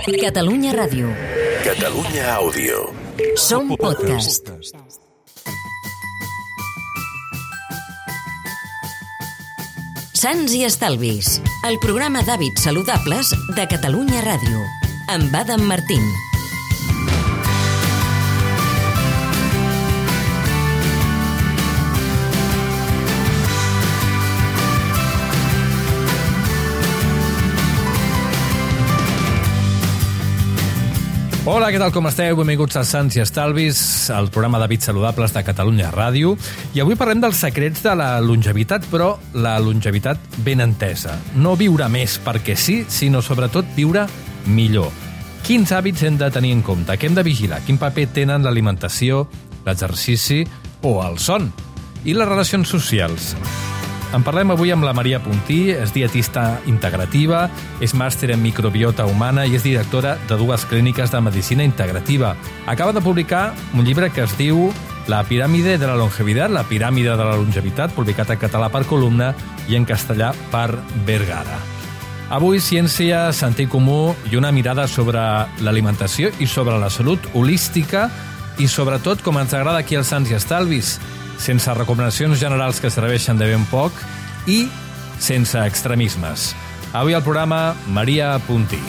Catalunya Ràdio. Catalunya Àudio. Som podcast. Sants i Estalvis, el programa d'hàbits saludables de Catalunya Ràdio, amb Adam Martín. Hola, què tal, com esteu? Benvinguts a Sants i Estalvis, el programa d'hàbits saludables de Catalunya Ràdio. I avui parlem dels secrets de la longevitat, però la longevitat ben entesa. No viure més perquè sí, sinó sobretot viure millor. Quins hàbits hem de tenir en compte? Què hem de vigilar? Quin paper tenen l'alimentació, l'exercici o el son? I les relacions socials? En parlem avui amb la Maria Puntí, és dietista integrativa, és màster en microbiota humana i és directora de 2 clíniques de medicina integrativa. Acaba de publicar un llibre que es diu La piràmide de la longevitat, la piràmide de la longevitat, publicat en català per Columna i en castellà per Vergara. Avui, ciència, sentit comú i una mirada sobre l'alimentació i sobre la salut holística i sobretot, com ens agrada aquí als Sants i Estalvis, sense recomanacions generals que serveixen de ben poc i sense extremismes. Avui al programa, Maria Puntí.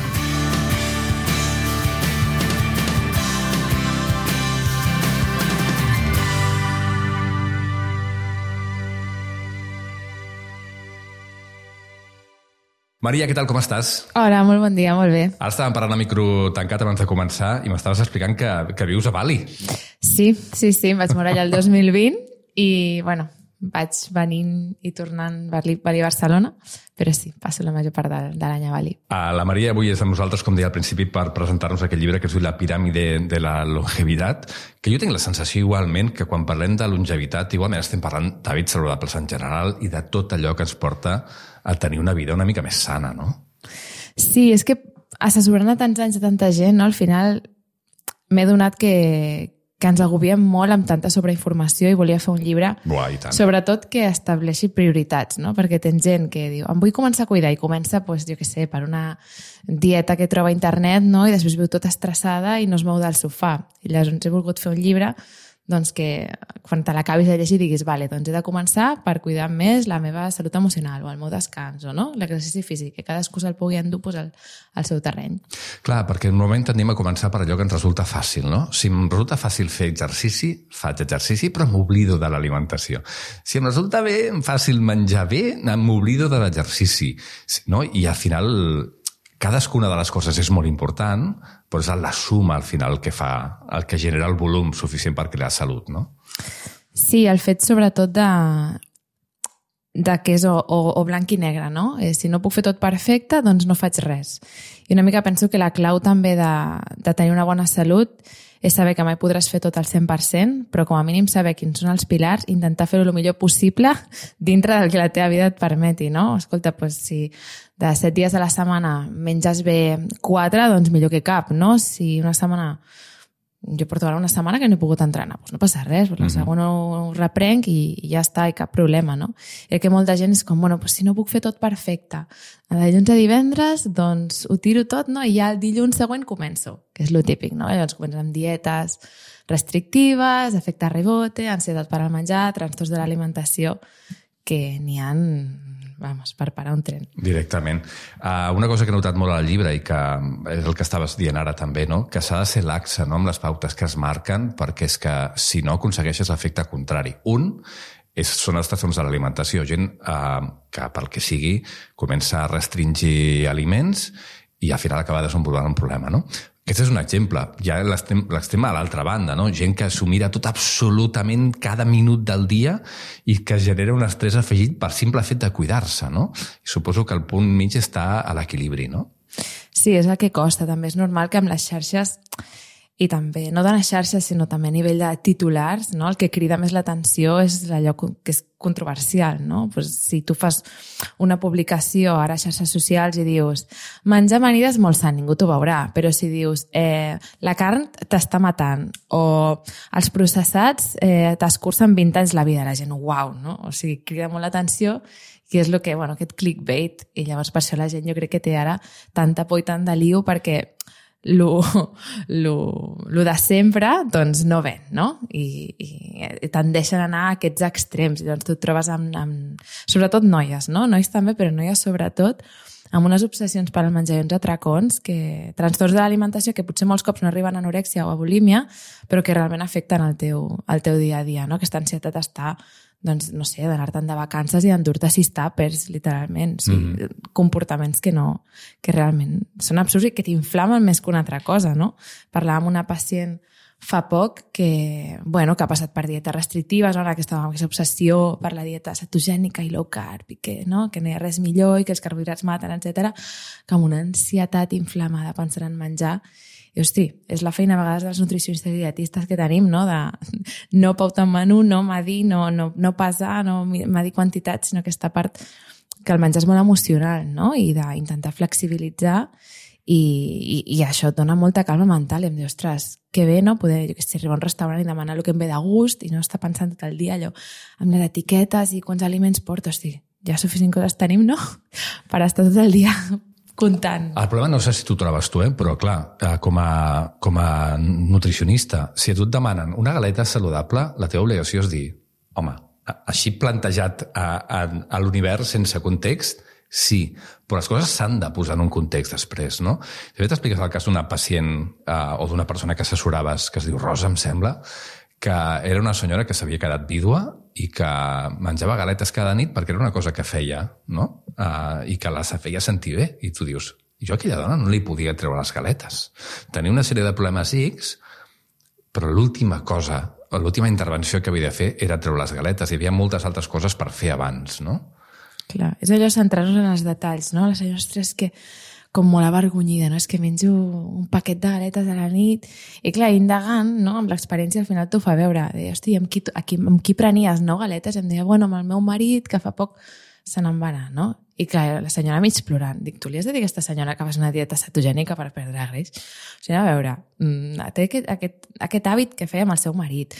Maria, què tal, com estàs? Hola, molt bon dia, molt bé. Ara estàvem parlant a micro tancat abans de començar i m'estaves explicant que vius a Bali. Sí, em vaig moure allà el 2020 i, bueno, vaig venint i tornant Bali-Barcelona, però sí, passo la major part de l'any a Bali. La Maria avui és amb nosaltres, com deia al principi, per presentar-nos aquest llibre que es diu La piràmide de la longevitat, que jo tinc la sensació igualment que quan parlem de longevitat igualment estem parlant d'hàbits saludables en general i de tot allò que ens porta a tenir una vida una mica més sana, no? Sí, és que assessorant a tants anys de tanta gent, no? Al final m'he donat que ens agobiem molt amb tanta sobreinformació i volia fer un llibre, sobretot que estableixi prioritats, no? Perquè tens gent que diu, em vull començar a cuidar, i comença, doncs, jo què sé, per una dieta que troba a internet, no? I després viu tota estressada i no es mou del sofà. I llavors he volgut fer un llibre doncs que quan te l'acabis de llegir diguis, vale, doncs he de començar per cuidar més la meva salut emocional o el meu descans o no? L'exercici físic, que cadascú se'l pugui endur al seu terreny. Clar, perquè normalment tendim a començar per allò que ens resulta fàcil, no? Si em resulta fàcil fer exercici, faig exercici, però m'oblido de l'alimentació. Si em resulta fàcil menjar bé, m'oblido de l'exercici, no? I al final cadascuna de les coses és molt important, però és la suma al final el que genera el volum suficient per crear salut, no? Sí, el fet sobretot de que és o blanc i negre, no? Si no puc fer tot perfecte, doncs no faig res. I una mica penso que la clau també de tenir una bona salut és saber que mai podràs fer tot al 100%, però com a mínim saber quins són els pilars, intentar fer-ho el millor possible dintre del que la teva vida et permeti, no? Escolta, doncs si de 7 dies a la setmana menges bé 4, doncs millor que cap, no? Si una setmana... Jo porto ara una setmana que no he pogut entrenar, doncs no passa res, la segona ho reprenc i ja està, i cap problema, no? I que molta gent és com, bueno, doncs si no puc fer tot perfecte, de dilluns a divendres, doncs ho tiro tot, no? I ja el dilluns següent començo, que és lo típic, no? Llavors comencem amb dietes restrictives, efecte rebote, ansietat per al menjar, trastorns de l'alimentació, que n'hi ha, per parar un tren. Directament. Una cosa que he notat molt al llibre i que és el que estaves dient ara també, no? Que s'ha de ser laxa, no? Amb les pautes que es marquen, perquè és que si no aconsegueixes l'efecte contrari. Són els trastorns de l'alimentació. Gent que, pel que sigui, comença a restringir aliments i al final acaba desenvolupant un problema, no? Aquest és un exemple. Ja l'estem a l'altra banda, no? Gent que s'ho mira tot absolutament cada minut del dia i que genera un estrès afegit per simple fet de cuidar-se, no? I suposo que el punt mig està a l'equilibri, no? Sí, és el que costa. També és normal que amb les xarxes, i també no de les xarxes, sinó també a nivell de titulars, no? El que crida més l'atenció és allò que és controversial, no? Pues si tu fas una publicació ara a xarxes socials i dius menjar amanida és molt sant, ningú t'ho veurà, però si dius la carn t'està matant o els processats t'escurcen 20 anys la vida, la gent, uau, no? O sigui, crida molt l'atenció que és el que, aquest clickbait, i llavors per això la gent jo crec que té ara tanta por i tant de lío, perquè lo de sempre doncs no ven, no? I tendeixen a anar a aquests extrems, i doncs tu et trobes amb sobretot noies, no? Nois també, però noies sobretot, amb unes obsessions per al menjar i uns atracons, trastorns de l'alimentació que potser molts cops no arriben a anorèxia o a bulímia, però que realment afecten el teu dia a dia, no? Aquesta ansietat està, doncs, no sé, d'anar-te'n de vacances i d'endur-te 6 tàpers, literalment. O sigui, comportaments que realment són absurds i que t'inflamen més que una altra cosa, no? Parlava amb una pacient fa poc que ha passat per dietes restrictives, que estava amb aquesta obsessió per la dieta cetogènica i low carb, i que no hi ha res millor i que els carbohidrats maten, etc, que amb una ansietat inflamada pensant en menjar. I, hosti, és la feina a vegades dels nutricionistes i dietistes que tenim, no? De no pautar un menú, no medir, no pesar, no medir quantitats, sinó aquesta part que el menjar és molt emocional, no? I d'intentar flexibilitzar, i això et dona molta calma mental, i em diu, ostres, que bé, no? Poder, jo que sé, arribar a un restaurant i demanar el que em ve de gust i no estar pensant tot el dia allò amb les etiquetes i quants aliments porto, hosti, ja suficient coses tenim, no? Per estar tot el dia comptant. El problema no sé si tu trobes tu, però clar, com a nutricionista, si a tu et demanen una galeta saludable, la teva obligació és dir, home, així plantejat a l'univers sense context, sí, però les coses s'han de posar en un context després, no? De fet, expliques el cas d'una pacient o d'una persona que assessoraves, que es diu Rosa, em sembla, que era una senyora que s'havia quedat vídua i que menjava galetes cada nit perquè era una cosa que feia, no? I que la feia sentir bé. I tu dius, jo a aquella dona no li podia treure les galetes. Tenia una sèrie de problemes X, però l'última intervenció que havia de fer era treure les galetes. Hi havia moltes altres coses per fer abans, no? Clar, és allò centrar-nos en els detalls, no? La senyora, ostres, que com molt avergonyida, no? És que menjo un paquet de galetes a la nit. I clar, indagant, no? Amb l'experiència al final t'ho fa veure. Deia, hosti, amb qui prenies, no, galetes? I em deia, amb el meu marit, que fa poc se n'en va anar, no? I que la senyora mig plorant. Dic, tu li has de dir a aquesta senyora que fas una dieta cetogènica per perdre greix? O sigui, a veure, té aquest hàbit que feia amb el seu marit.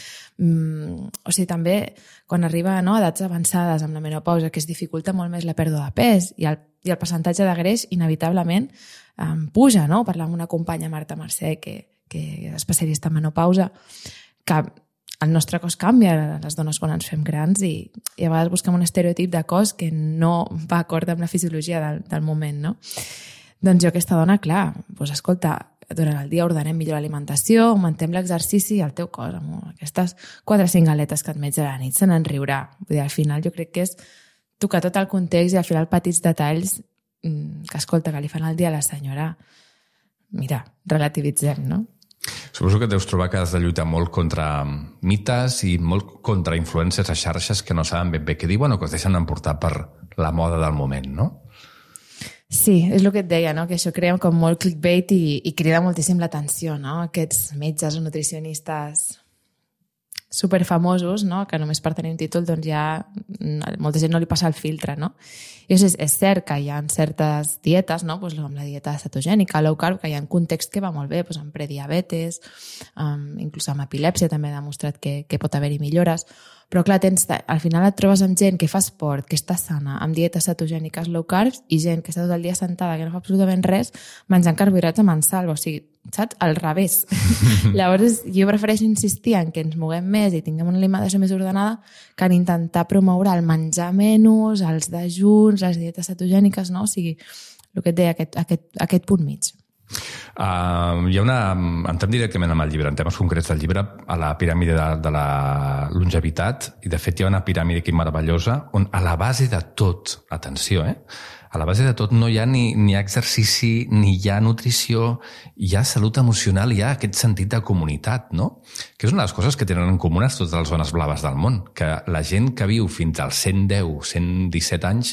O sigui, també quan arriba a edats avançades amb la menopausa, que es dificulta molt més la pèrdua de pes i el percentatge de greix inevitablement puja, no? Parlar amb una companya, Marta Mercè, que és especialista en menopausa, que el nostre cos canvia, les dones quan ens fem grans, i a vegades busquem un estereotip de cos que no va acord amb la fisiologia del moment, no? Doncs jo, aquesta dona, clar, doncs escolta, durant el dia ordenem millor l'alimentació, augmentem l'exercici i el teu cos, amb aquestes 4 o 5 galetes que et menges a la nit, se n'en riurà. Vull dir, al final jo crec que és tocar tot el context i al final petits detalls que, escolta, que li fan el dia a la senyora. Mira, relativitzem, no? Suposo que deus trobar que has de lluitar molt contra mites i molt contra influències a xarxes que no saben ben bé què diuen o que es deixen emportar per la moda del moment, no? Sí, és el que et deia, no? Que això crea com molt clickbait i crida moltíssim l'atenció, no? Aquests metges o nutricionistes superfamosos, no? Que només per tenir un títol doncs ja molta gent no li passa el filtre, no? I és cert que hi ha certes dietes, no? Pues amb la dieta cetogènica, low carb, que hi ha un context que va molt bé, pues amb prediabetes, inclús amb epilèpsia també ha demostrat que pot haver-hi millores, però clar, al final et trobes amb gent que fa esport, que està sana, amb dietes cetogèniques low carb, i gent que està tot el dia sentada, que no fa absolutament res, menjant carbohidrats amb ensalva, o sigui, saps? Al revés. Llavors, jo prefereixo insistir en que ens moguem més i tinguem una alimentació més ordenada que en intentar promoure el menjar menys, els dejuns, les dietes cetogèniques, no? O sigui, el que et deia, aquest punt mig. Entrem directament amb el llibre, en temes concrets del llibre, a la piràmide de la longevitat, i de fet hi ha una piràmide aquí meravellosa on a la base de tot, atenció, a la base de tot no hi ha ni exercici, ni hi ha nutrició, hi ha salut emocional, hi ha aquest sentit de comunitat, no? Que és una de les coses que tenen en comú totes les zones blaves del món, que la gent que viu fins als 110, 117 anys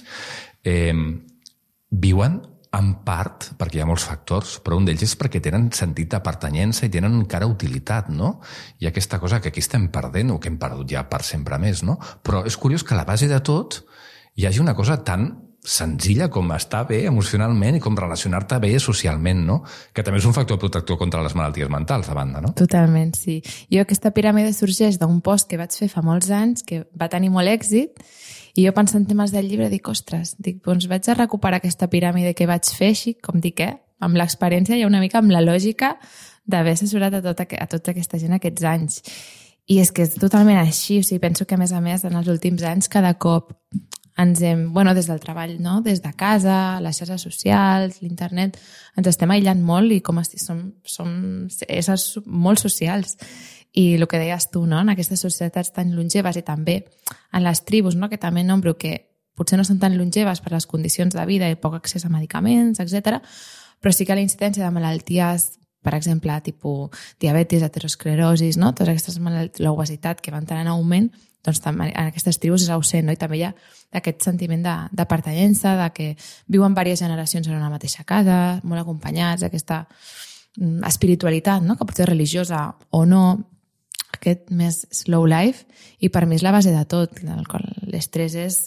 viuen en part, perquè hi ha molts factors, però un d'ells és perquè tenen sentit de pertanyença i tenen encara utilitat, no? I aquesta cosa que aquí estem perdent, o que hem perdut ja per sempre més, no? Però és curiós que a la base de tot hi hagi una cosa tan senzilla com estar bé emocionalment i com relacionar-te bé socialment, no? Que també és un factor protector contra les malalties mentals, a banda, no? Totalment, sí. Jo aquesta piràmide sorgeix d'un post que vaig fer fa molts anys, que va tenir molt èxit, I jo pensant en temes del llibre dic, ostres, doncs vaig a recuperar aquesta piràmide que vaig fer així, com dic, amb l'experiència i una mica amb la lògica d'haver assessorat a tota aquesta gent aquests anys. I és que és totalment així, o sigui, penso que a més, en els últims anys cada cop ens hem, des del treball, no? Des de casa, les xarxes socials, l'internet, ens estem aïllant molt i som éssers molt socials. I el que deies tu, no? En aquestes societats tan longeves i també en les tribus, no? Que també nombro que potser no són tan longeves per les condicions de vida i poc accés a medicaments, etc. Però sí que la incidència de malalties, per exemple, tipus diabetis, aterosclerosis, no? Totes aquestes malalties, l'obesitat que van tenir en augment, doncs també en aquestes tribus és ausent, no? I també hi ha aquest sentiment de pertanyença, de que viuen diverses generacions en una mateixa casa, molt acompanyats, aquesta espiritualitat, no? Que pot ser religiosa o no, aquest més slow life, i per mi és la base de tot. L'estrès és,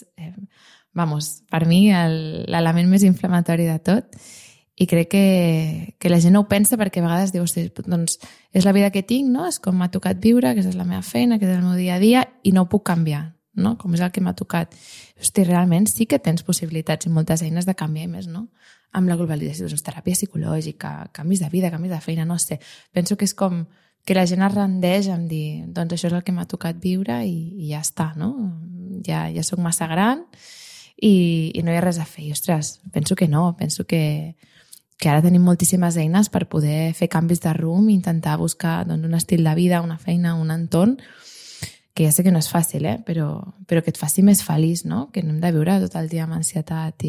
per mi, l'element més inflamatori de tot. I crec que la gent no ho pensa perquè a vegades diu, doncs és la vida que tinc, no? És com m'ha tocat viure, que és la meva feina, que és el meu dia a dia, i no ho puc canviar, no? Com és el que m'ha tocat. Hosti, realment sí que tens possibilitats i moltes eines de canviar més, no? Amb la globalització, doncs teràpia psicològica, canvis de vida, canvis de feina, no sé. Penso que és com que la gent es rendeix amb dir, doncs això és el que m'ha tocat viure i ja està, no? Ja soc massa gran i no hi ha res a fer. I, ostres, penso que no, penso que ara tenim moltíssimes eines per poder fer canvis de rumb i intentar buscar un estil de vida, una feina, un entorn, que ja sé que no és fàcil, però que et faci més feliç, no? Que no hem de viure tot el dia amb ansietat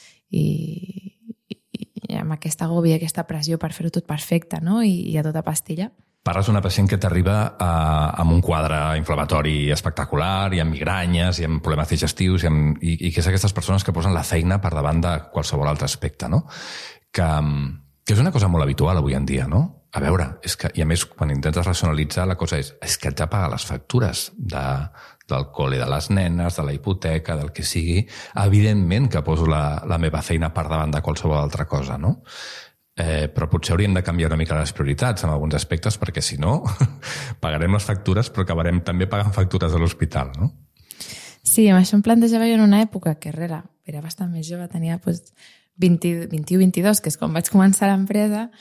i amb aquesta agòbia, aquesta pressió per fer-ho tot perfecte, no? I a tota pastilla. Parles d'una pacient que t'arriba amb un quadre inflamatori espectacular i amb migranyes i amb problemes digestius i que és aquestes persones que posen la feina per davant de qualsevol altre aspecte, no? Que és una cosa molt habitual avui en dia, no? A veure, és que, i a més, quan intentes racionalitzar, la cosa és que haig de pagar les factures del col·le de les nenes, de la hipoteca, del que sigui. Evidentment que poso la meva feina per davant de qualsevol altra cosa, no? Però potser hauríem de canviar una mica les prioritats en alguns aspectes, perquè si no, pagarem les factures, però acabarem també pagant factures a l'hospital, no? Sí, amb això em plantejava jo en una època que era bastant més jove, tenia 21-22, que és quan vaig començar l'empresa,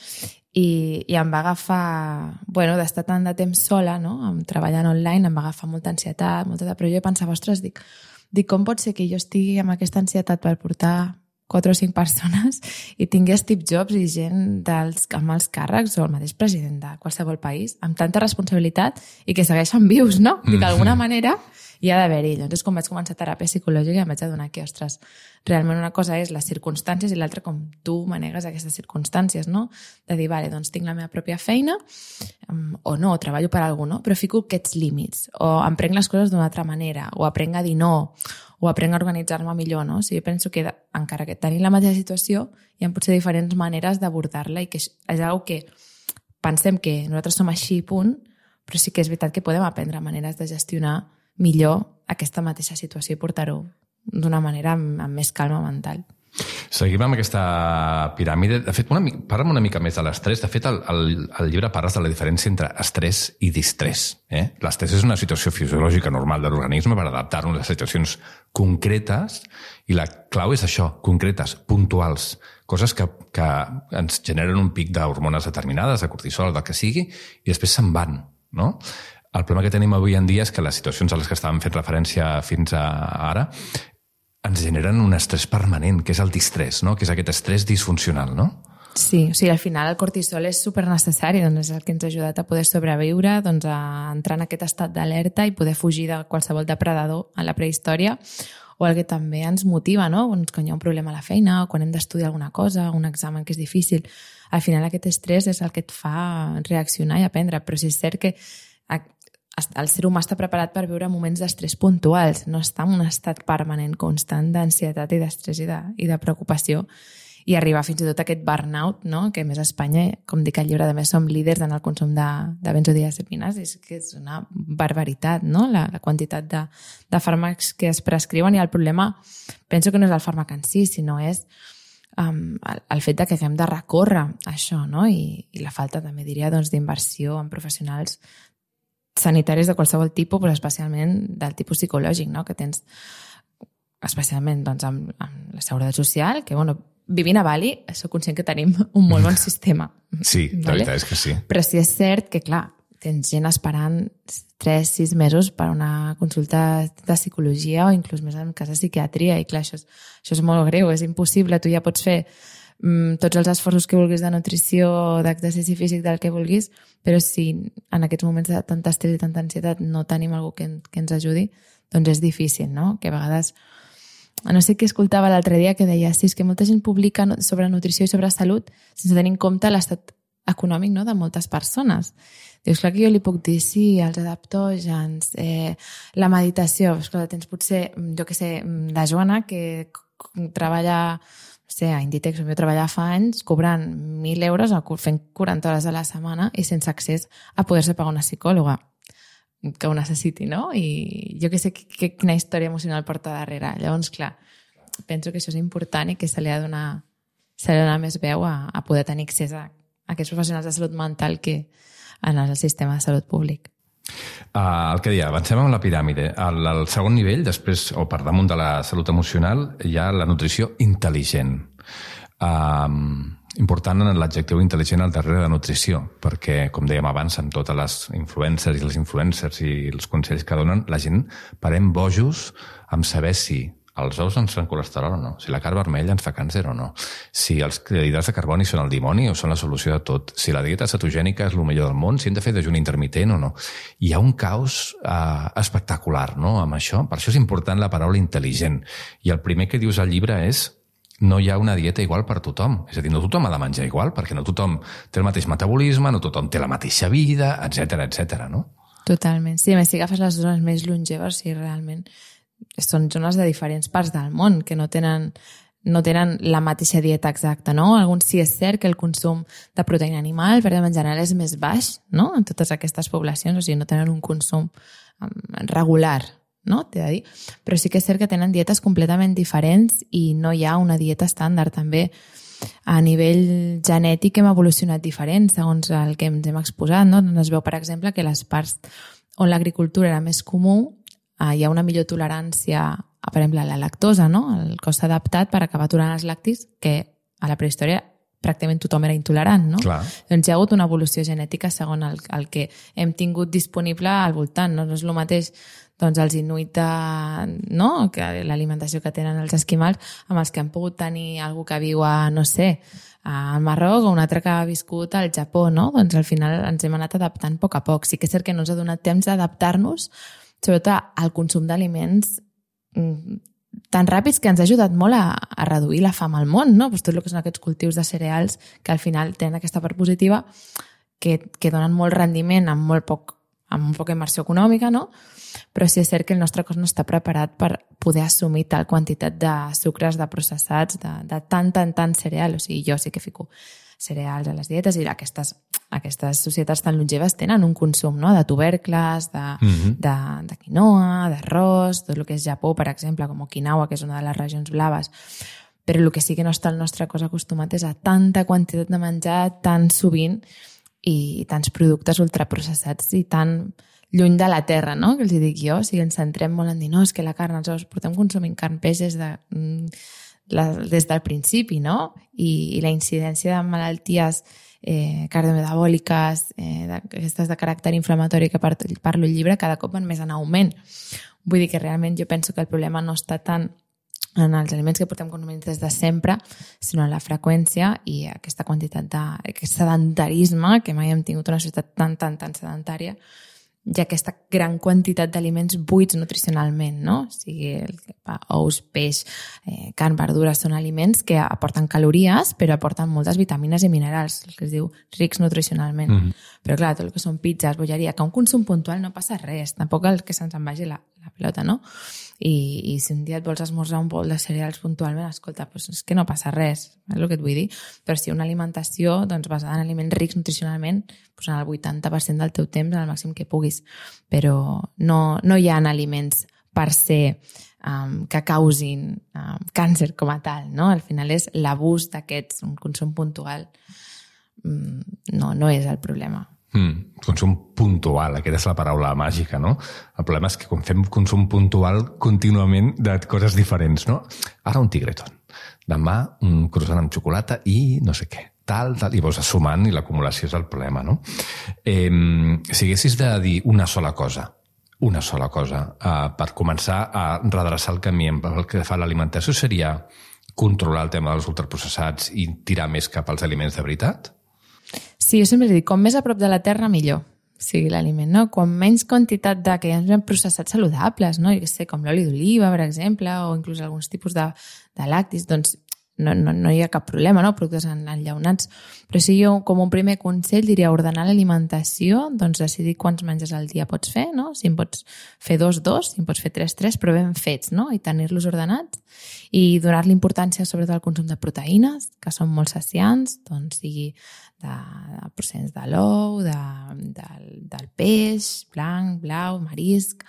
i em va agafar, d'estar tant de temps sola, no? Treballant online, em va agafar molta ansietat, molta depressió, i pensava, ostres, dic, com pot ser que jo estigui amb aquesta ansietat per portar 4 o 5 persones i tingui Steve Jobs i gent amb els càrrecs o el mateix president de qualsevol país, amb tanta responsabilitat i que segueixen vius, no? Dic, d'alguna manera hi ha d'haver-hi. Llavors, quan vaig començar teràpia psicològica, em vaig adonar que, ostres, realment una cosa és les circumstàncies i l'altra com tu manegues aquestes circumstàncies, no? De dir, vale, doncs tinc la meva pròpia feina, o no, treballo per a algú, no? Però fico aquests límits, o em prenc les coses d'una altra manera, o aprenc a dir no, o aprenc a organitzar-me millor, no? O sigui, jo penso que encara que tenir la mateixa situació, hi ha potser diferents maneres d'abordar-la i que és una que pensem que nosaltres som així, punt, però sí que és veritat que podem aprendre maneres de gestionar millor aquesta mateixa situació i portar-ho d'una manera amb més calma mental. Seguim amb aquesta piràmide. De fet, parla'm una mica més de l'estrès. De fet, al llibre parles de la diferència entre estrès i distrés. L'estrès és una situació fisiològica normal de l'organisme per adaptar-nos a situacions concretes i la clau és això, concretes, puntuals, coses que ens generen un pic d'hormones determinades, de cortisol, del que sigui, i després se'n van, no? El problema que tenim avui en dia és que les situacions a les que estàvem fent referència fins ara ens generen un estrès permanent, que és el distrés, no? Que és aquest estrès disfuncional, no? Sí, o sigui, al final el cortisol és supernecessari, doncs és el que ens ha ajudat a poder sobreviure, doncs a entrar en aquest estat d'alerta i poder fugir de qualsevol depredador a la prehistòria, o el que també ens motiva, no? Quan hi ha un problema a la feina o quan hem d'estudiar alguna cosa, un examen que és difícil. Al final aquest estrès és el que et fa reaccionar i aprendre, però sí és cert que el ser humà està preparat per viure moments d'estrès puntuals, no està en un estat permanent, constant d'ansietat i d'estrès i de preocupació, i arribar fins i tot a aquest burnout, no? Que a més a Espanya, com dic al llibre, a més som líders en el consum de benzodiazepines, és una barbaritat, no? La quantitat de fàrmacs que es prescriuen, i el problema penso que no és el fàrmac en si, sinó és el fet que haguem de recórrer a això, no? I la falta, també diria, d'inversió en professionals sanitaris de qualsevol tipus, però especialment del tipus psicològic, no? Que tens especialment doncs, amb la Seguretat Social, que vivint a Bali soc conscient que tenim un molt bon sistema. Sí, la veritat és que sí. Però sí és cert que, clar, tens gent esperant 3-6 mesos per una consulta de psicologia o inclús més en cas de psiquiatria, i clar, això és molt greu, és impossible. Tu ja pots fer tots els esforços que vulguis de nutrició, d'exercici físic, del que vulguis, però si en aquests moments de tanta estrès i tanta ansietat no tenim algú que ens ajudi, doncs és difícil, no? Que a vegades... No sé què escoltava l'altre dia que deia és que molta gent publica sobre nutrició i sobre salut sense tenir en compte l'estat econòmic, no?, de moltes persones. Dius, clar que jo li puc dir, sí, els adaptògens, la meditació, esclar, tens potser, jo què sé, la Joana, que treballa, no sé, a Inditex, on jo treballava fa anys, cobrant 1.000 euros, fent 40 hores a la setmana i sense accés a poder-se pagar una psicòloga que ho necessiti, no? I jo que sé quina història emocional porta darrere. Llavors, clar, penso que això és important i que se li ha de donar més veu a poder tenir accés a aquests professionals de salut mental que en el sistema de salut públic. El que deia, avancem amb la piràmide. Al segon nivell, després, o per damunt de la salut emocional, hi ha la nutrició intel·ligent. Important en l'adjectiu intel·ligent al darrere de nutrició, perquè, com dèiem abans, amb totes les influencers i els consells que donen, la gent parem bojos amb saber si els ous ens fan colesterol o no, si la carn vermella ens fa càncer o no, si els hidrats de carboni són el dimoni o són la solució de tot, si la dieta cetogènica és el millor del món, si hem de fer dejuni intermitent o no. Hi ha un caos espectacular, no?, amb això. Per això és important la paraula intel·ligent. I el primer que dius al llibre és no hi ha una dieta igual per tothom. És a dir, no tothom ha de menjar igual, perquè no tothom té el mateix metabolisme, no tothom té la mateixa vida, etc, no? Totalment. Sí, a més, si agafes les zones més longeves, sí, realment són zones de diferents parts del món que no tenen la mateixa dieta exacta, no? Alguns sí és cert que el consum de proteïna animal, per exemple, en general és més baix, no?, en totes aquestes poblacions, o sigui, no tenen un consum regular, no? T'he de dir. Però sí que és cert que tenen dietes completament diferents i no hi ha una dieta estàndard. També a nivell genètic hem evolucionat diferent segons el que ens hem exposat, no? Es veu, per exemple, que les parts on l'agricultura era més comú hi ha una millor tolerància a, per exemple, a la lactosa, no? El cos adaptat per acabar aturant els lactis, que a la prehistòria pràcticament tothom era intolerant, no? Clar. Doncs hi ha hagut una evolució genètica segons el que hem tingut disponible al voltant, no? No és el mateix doncs els inuit, no?, que l'alimentació que tenen els esquimals amb els que han pogut tenir algú que viu a, no sé, al Marroc o un altre que ha viscut al Japó, no? Doncs al final ens hem anat adaptant a poc a poc. Sí que és cert que no ens ha donat temps d'adaptar-nos, sobretot al consum d'aliments tan ràpids que ens ha ajudat molt a reduir la fam al món, no? Pues tot el que són aquests cultius de cereals que al final tenen aquesta part positiva que donen molt rendiment amb molt poca immersió econòmica, no? Però sí és cert que el nostre cos no està preparat per poder assumir tal quantitat de sucres, de processats, de tant cereal. O sigui, jo sí que fico cereals a les dietes i aquestes societats tan longeves tenen un consum, no?, de tubercles, de quinoa, d'arròs, tot el que és Japó, per exemple, com Okinawa, que és una de les regions blaves. Però el que sí que no està el nostre cos acostumat és a tanta quantitat de menjar tan sovint i tants productes ultraprocessats i tan lluny de la terra, no?, que els dic jo. O sigui, ens centrem molt en dir, no, és que la carn, els ous, portem consumint carn, peix des del principi, no? I la incidència de malalties cardiometabòliques, aquestes de caràcter inflamatori que parlo al llibre, cada cop van més en augment. Vull dir que realment jo penso que el problema no està tant en els aliments que portem consumint des de sempre, sinó en la freqüència i aquesta quantitat aquest sedentarisme, que mai hem tingut una societat tan sedentària, i aquesta gran quantitat d'aliments buits nutricionalment, no? O sigui, ous, peix, carn, verdures, són aliments que aporten calories, però aporten moltes vitamines i minerals, el que es diu rics nutricionalment. Però clar, tot el que són pizzas, bolleria, que un consum puntual no passa res, tampoc el que se'ns en vagi la pilota, no? I si un dia et vols esmorzar un bol de cereals puntualment, escolta, doncs és que no passa res, és el que et vull dir. Però si una alimentació doncs, basada en aliments rics nutricionalment, doncs en el 80% del teu temps, al màxim que puguis. Però no hi ha aliments per ser que causin càncer com a tal, no? Al final és l'abús d'aquests, un consum puntual no és el problema. Consum puntual, aquesta és la paraula màgica, no? El problema és que quan fem consum puntual contínuament de coses diferents, no? Ara un tigretón, demà un croissant amb xocolata i no sé què, tal, i vas sumant i l'acumulació és el problema, no? Si haguessis de dir una sola cosa per començar a redreçar el camí pel que fa a l'alimentació, seria controlar el tema dels ultraprocessats i tirar més cap als aliments de veritat? Sí, jo sempre dic, com més a prop de la terra, millor sigui l'aliment, no? Com menys quantitat de que hi ha processats saludables, no? Jo què sé, com l'oli d'oliva, per exemple, o inclús alguns tipus de lactis, doncs no hi ha cap problema, no? Productes enllaunats. Però si jo, com un primer consell, diria ordenar l'alimentació, doncs decidir quants menges al dia pots fer, no? Si en pots fer 2, si en pots fer 3, però ben fets, no? I tenir-los ordenats. I donar-li importància sobretot al consum de proteïnes, que són molt saciants, doncs sigui de procents de l'ou, del peix, blanc, blau, marisc,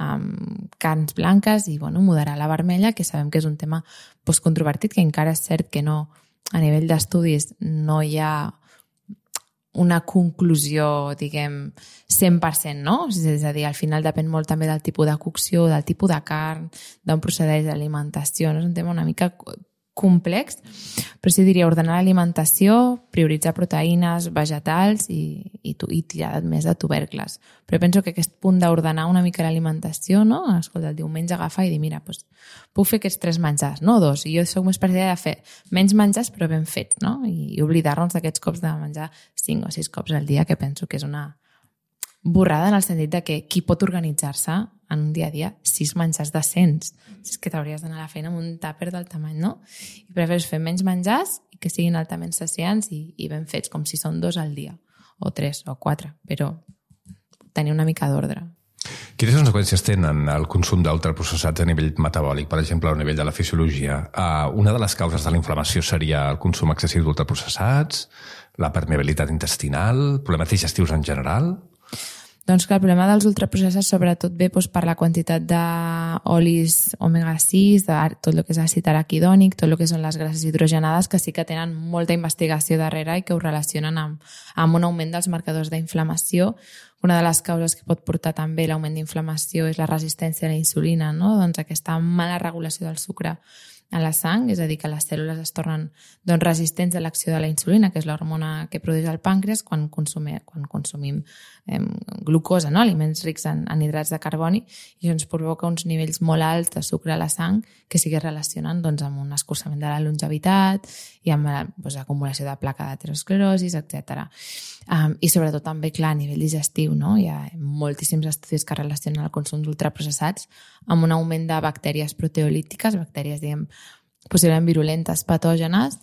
carns blanques i moderar la vermella, que sabem que és un tema controvertit, que encara és cert que no, a nivell d'estudis no hi ha una conclusió, diguem, 100%, no? És a dir, al final depèn molt també del tipus de cocció, del tipus de carn, d'on procedeix l'alimentació, no? És un tema una mica complex, però sí diria ordenar l'alimentació, prioritzar proteïnes, vegetals i tirar més de tubercles. Però penso que aquest punt d'ordenar una mica l'alimentació, no? Escolta, el diumenge agafar i dir, mira, doncs, puc fer aquests 3 menjars, no 2. I jo soc més partidària de fer menys menjars però ben fets, no? I oblidar-nos d'aquests cops de menjar 5 o 6 cops al dia, que penso que és una borrada en el sentit de que qui pot organitzar-se en un dia a dia 6 menjars decents? Si és que t'hauries d'anar a la feina amb un tàper del tamany, no? I prefereixo fer menys menjars i que siguin altament saciants i ben fets, com si són 2 al dia, o 3 o 4, però tenir una mica d'ordre. Quines conseqüències tenen el consum d'ultraprocessats a nivell metabòlic, per exemple, a nivell de la fisiologia? Una de les causes de la inflamació seria el consum excessiu d'ultraprocessats, la permeabilitat intestinal, problemes digestius en general? Doncs que el problema dels ultraprocessats sobretot ve per la quantitat d'olis omega-6, de tot el que és àcid araquidònic, tot el que són les grasses hidrogenades, que sí que tenen molta investigació darrere i que ho relacionen amb un augment dels marcadors d'inflamació. Una de les causes que pot portar també l'augment d'inflamació és la resistència a la insulina, no? Doncs aquesta mala regulació del sucre a la sang, és a dir, que les cèl·lules es tornen resistents a l'acció de la insulina, que és l'hormona que produeix el pàncreas quan consumim glucosa, no? Aliments rics en hidrats de carboni, i això ens provoca uns nivells molt alts de sucre a la sang que sí que es relacionen amb un escurçament de la longevitat i amb l'acumulació de placa d'aterosclerosi, etc. I sobretot també, clar, a nivell digestiu, no? Hi ha moltíssims estudis que relacionen el consum d'ultraprocessats amb un augment de bactèries proteolítiques, bactèries, diguem, possiblement virulentes, patògenes,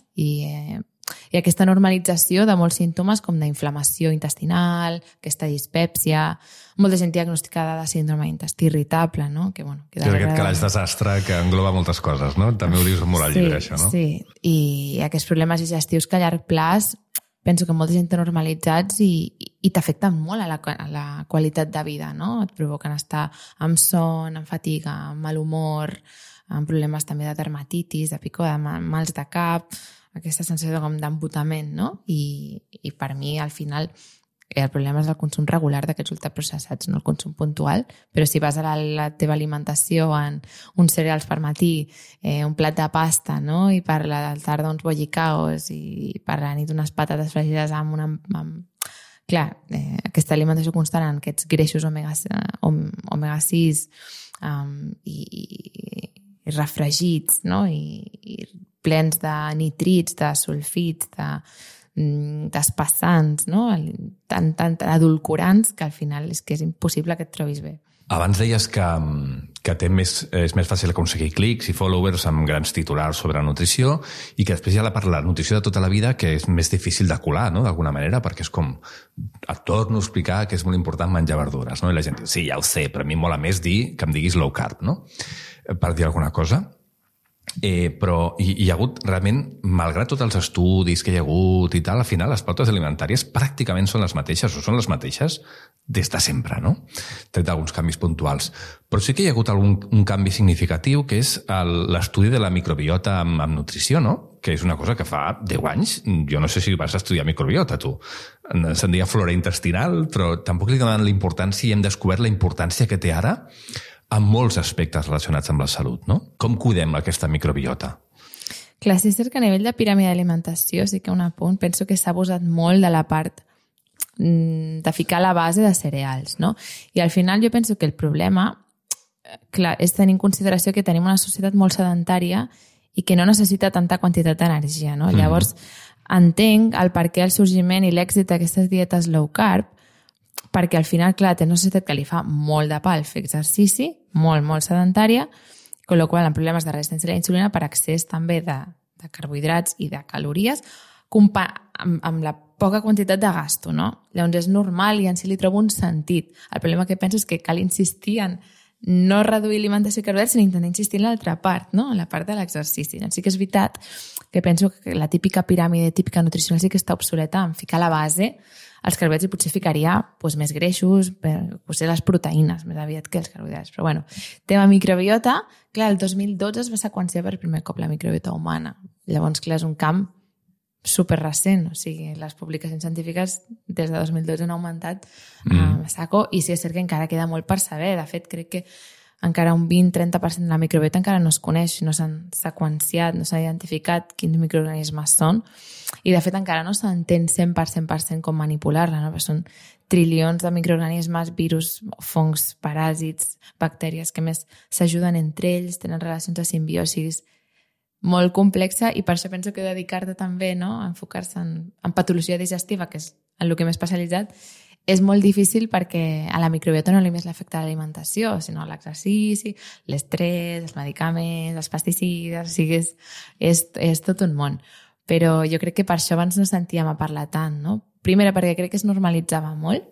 i aquesta normalització de molts símptomes com d'inflamació intestinal, aquesta dispèpsia, molta gent diagnosticada de síndrome d'intestí irritable, no? Que és aquest calaix desastre que engloba moltes coses, no? També ho dius molt al llibre, això, no? Sí, i aquests problemes digestius que a llarg plaç penso que molta gent té normalitzats i t'afecten molt a la qualitat de vida, no? Et provoquen estar amb son, amb fatiga, amb mal humor, amb problemes també de dermatitis, de picor, de mals de cap, aquesta sensació com d'embotament, no? I per mi, al final, el problema és el consum regular d'aquests ultraprocessats, no el consum puntual, però si vas a la teva alimentació en uns cereals per matí, un plat de pasta, no? I per la tarda uns bollicaos i per la nit unes patates fregides clar, aquesta alimentació constant en aquests greixos omega-6 i refregits, no? I plens de nitrits, de sulfits, d'espessants, no? Tant edulcorants que al final és que és impossible que et trobis bé. Abans deies que és més fàcil aconseguir clics i followers amb grans titulars sobre nutrició i que després hi ha la nutrició de tota la vida que és més difícil de colar, no? D'alguna manera, perquè és com et torno a explicar que és molt important menjar verdures, no? I la gent diu, sí, ja ho sé, però a mi em mola més dir que em diguis low carb, no? Per dir alguna cosa. Però hi ha hagut, realment, malgrat tots els estudis que hi ha hagut i tal, al final les pautes alimentàries pràcticament són les mateixes, o són les mateixes des de sempre, no? Tret d'alguns canvis puntuals. Però sí que hi ha hagut un canvi significatiu, que és l'estudi de la microbiota amb nutrició, no? Que és una cosa que fa 10 anys, jo no sé si vas estudiar microbiota, tu. Se'n deia flora intestinal, però tampoc li donen la importància i hem descobert la importància que té ara en molts aspectes relacionats amb la salut, no? Com cuidem aquesta microbiota? Clar, sí, és cert que a nivell de piràmide d'alimentació sí que un apunt, penso que s'ha abusat molt de la part de ficar la base de cereals, no? I al final jo penso que el problema, clar, és tenir en consideració que tenim una societat molt sedentària i que no necessita tanta quantitat d'energia, no? Llavors, entenc el per què el sorgiment i l'èxit d'aquestes dietes low carb, perquè al final, clar, té una societat que li fa molt de pal fer exercici, molt, molt sedentària, amb la qual cosa, amb problemes de resistència a la insulina per accés també de carbohidrats i de calories, amb la poca quantitat de gasto, no? Llavors és normal i en si li trobo un sentit. El problema que penso és que cal insistir en no reduir alimentació i carbohidrats, sinó intentar insistir en l'altra part, no? En la part de l'exercici. Doncs sí que és veritat que penso que la típica piràmide típica nutricional sí que està obsoleta en ficar la base els carbohidrats i potser ficaria més greixos, potser les proteïnes més aviat que els carbohidrats. Però bueno, tema microbiota, clar, el 2012 es va seqüenciar per primer cop la microbiota humana. Llavors, clar, és un camp super recent, o sigui, les publicacions científiques des de 2012 han augmentat a saco i sí, és cert que encara queda molt per saber. De fet, crec que encara un 20-30% de la microbiota encara no es coneix, no s'han seqüenciat, no s'ha identificat quins microorganismes són i de fet encara no s'entén 100% com manipular-la, no? Perquè són trilions de microorganismes, virus, fongs, paràsits, bactèries que més s'ajuden entre ells, tenen relacions de simbiosis molt complexa i per això penso que dedicar-te també, no? A enfocar-se en patologia digestiva, que és en el que m'he especialitzat, és molt difícil perquè a la microbiota no només l'afecta l'alimentació, sinó l'exercici, l'estrès, els medicaments, els pesticides, o sigui, és tot un món. Però jo crec que per això abans no sentíem a parlar tant, no? Primera, perquè crec que es normalitzava molt,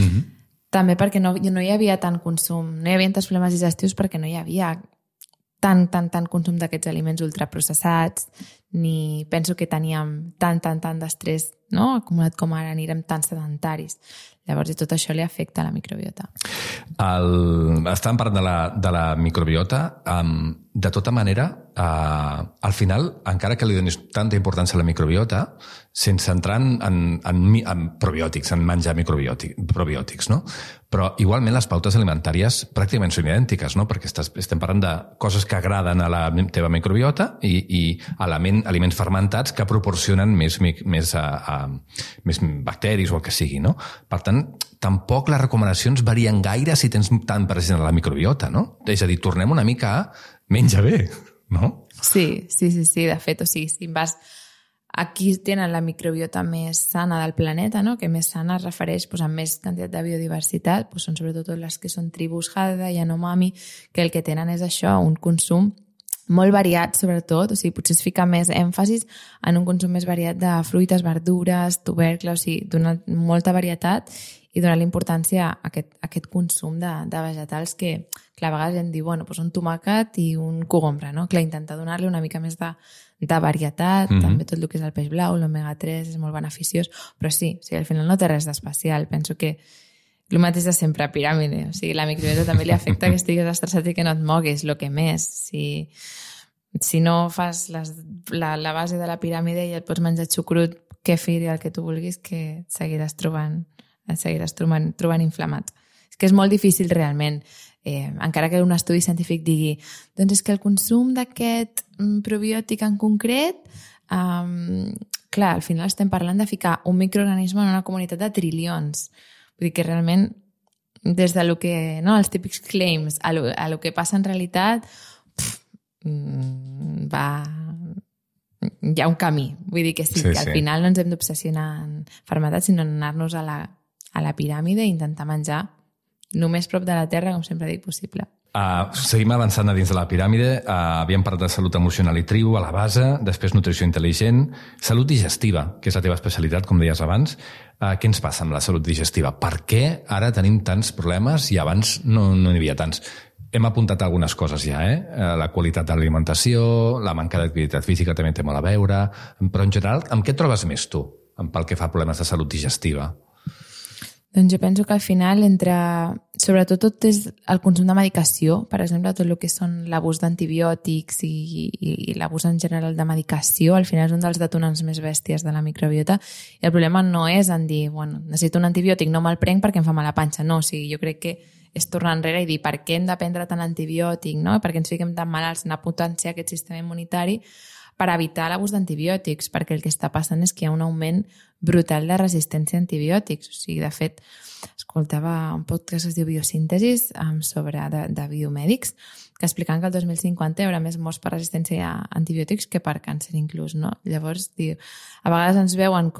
també perquè no hi havia tant consum, no hi havia tants problemes digestius perquè no hi havia tant consum d'aquests aliments ultraprocessats, ni penso que teníem tant d'estrès, no? Acumulat com ara, ni érem tan sedentaris. Llavors, tot això li afecta a la microbiota. Estàvem parlant de la microbiota. De tota manera, al final, encara que li donis tanta importància a la microbiota, sense entrar en probiòtics, en menjar probiòtics, no? Però igualment les pautes alimentàries pràcticament són idèntiques, no? Perquè estem parlant de coses que agraden a la teva microbiota i aliments fermentats que proporcionen més bacteris o el que sigui, no? Per tant, tampoc les recomanacions varien gaire si tens tan present la microbiota, no? És a dir, tornem una mica a menja bé, no? Sí, de fet, o sigui, si vas... Aquí tenen la microbiota més sana del planeta, no? Que més sana es refereix amb més quantitat de biodiversitat, són sobretot les que són tribus Hadda i Yanomami, que el que tenen és això, un consum molt variat, sobretot, o sigui, potser es fica més èmfasis en un consum més variat de fruites, verdures, tubercles, o sigui, donar molta varietat i donar importància a aquest consum de vegetals que a vegades hem dit, un tomàquet i un cogombre, no? Clar, intentar donar-li una mica més de varietat, també tot el que és el peix blau, l'omega-3 és molt beneficiós, però sí, al final no té res d'especial. Penso que el mateix de sempre, piràmide. O sigui, la microbiota també li afecta que estigues estressat i que no et moguis, el que més. Si no fas la base de la piràmide i et pots menjar xucrut, kefir i el que tu vulguis, que et seguiràs trobant inflamat. És que és molt difícil realment, encara que un estudi científic digui doncs és que el consum d'aquest probiòtic en concret, clar, al final estem parlant de ficar un microorganisme en una comunitat de trilions. Vull dir que realment, des de lo que, no, els típics claims a lo que passa en realitat, hi ha un camí. Vull dir que sí, que al final no ens hem d'obsessionar en fermetats, sinó en anar-nos a la piràmide i intentar menjar el més prop de la terra, com sempre dic, possible. Seguim avançant a dins de la piràmide. Havíem parlat de salut emocional i tribu a la base, després nutrició intel·ligent, salut digestiva, que és la teva especialitat, com deies abans. Què ens passa amb la salut digestiva? Per què ara tenim tants problemes i abans no n'hi havia tants? hem apuntat algunes coses ja, la qualitat de l'alimentació, la manca d'activitat física també té molt a veure, però en general, amb què et trobes més tu, pel que fa a problemes de salut digestiva? Doncs jo penso que al final, sobretot tot és el consum de medicació, per exemple, tot el que són l'abús d'antibiòtics i l'abús en general de medicació, al final és un dels detonants més bèsties de la microbiota, i el problema no és en dir, bueno, necessito un antibiòtic, no me'l prenc perquè em fa mal a la panxa, no, o sigui, jo crec que és tornar enrere i dir per què hem de prendre tant antibiòtic, no? Per què ens fiquem tan malalts, anar a potenciar aquest sistema immunitari per evitar l'abús d'antibiòtics, perquè el que està passant és que hi ha un augment brutal de resistència a antibiòtics. O sigui, de fet, escoltava un podcast que es diu Biosíntesis de biomèdics que explicaven que el 2050 hi haurà més morts per resistència a antibiòtics que per càncer inclús, no? Llavors, a vegades ens veuen